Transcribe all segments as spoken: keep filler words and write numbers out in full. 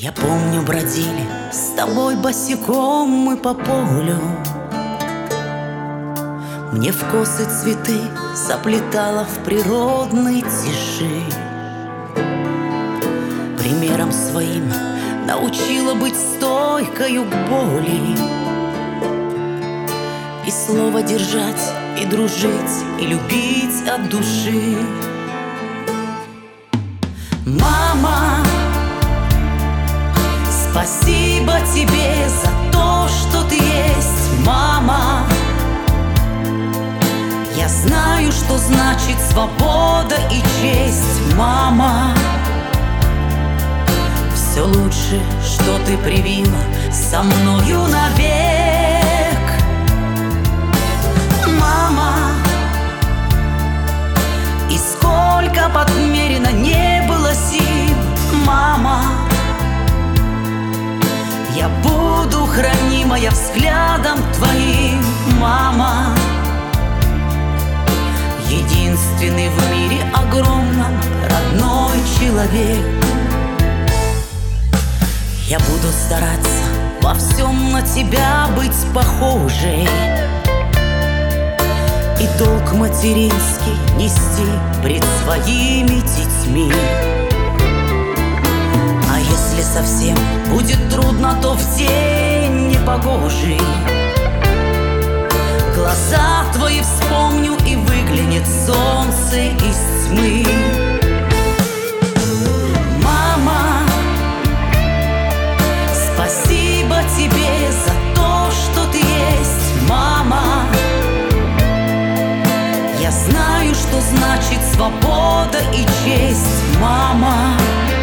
Я помню, бродили с тобой босиком мы по полю. Мне в косы цветы заплетала в природной тиши. Примером своим научила быть стойкою к боли. И слово держать, и дружить, и любить от души. Мама, спасибо тебе за то, что ты есть, мама. Я знаю, что значит свобода и честь, мама. Все лучше, что ты привила со мною навек, мама. И сколько подмерено не было сил, мама, я буду хранимая взглядом твоим, мама. Единственный в мире огромном родной человек. Я буду стараться во всем на тебя быть похожей и долг материнский нести пред своими детьми. А если совсем будет трудно, то в день непогожий глаза твои вспомню, и выглянет солнце из тьмы. Мама, спасибо тебе за то, что ты есть, мама. Я знаю, что значит свобода и честь, мама.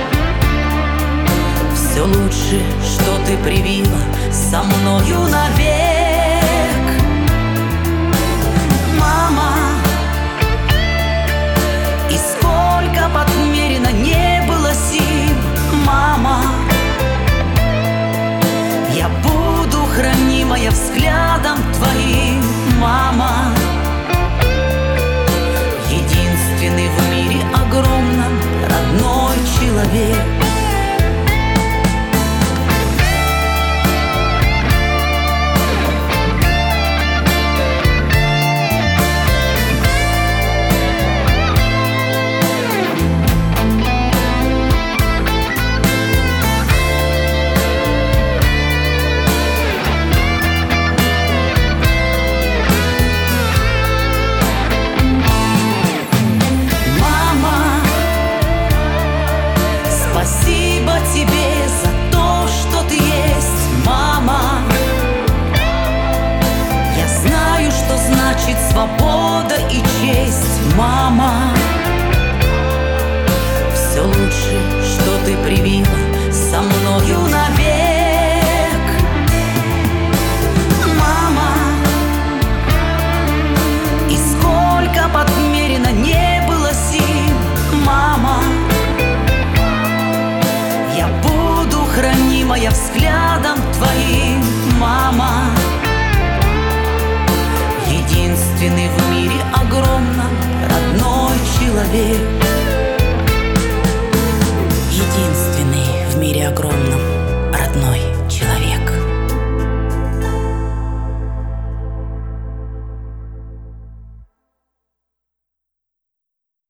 Все лучше, что ты привила со мною навек, мама. И сколько подмерено не было сил, мама, я буду хранимая взглядом твоим, мама. Единственный в мире огромном родной человек. Спасибо тебе за то, что ты есть, мама. Я знаю, что значит свобода и честь, мама. Все лучше, что ты привила со мною навек, мама. И сколько подмерено не было сил, мама, я буду хранимая взглядом твоим, мама. Единственный в мире огромном родной человек. Единственный в мире огромном родной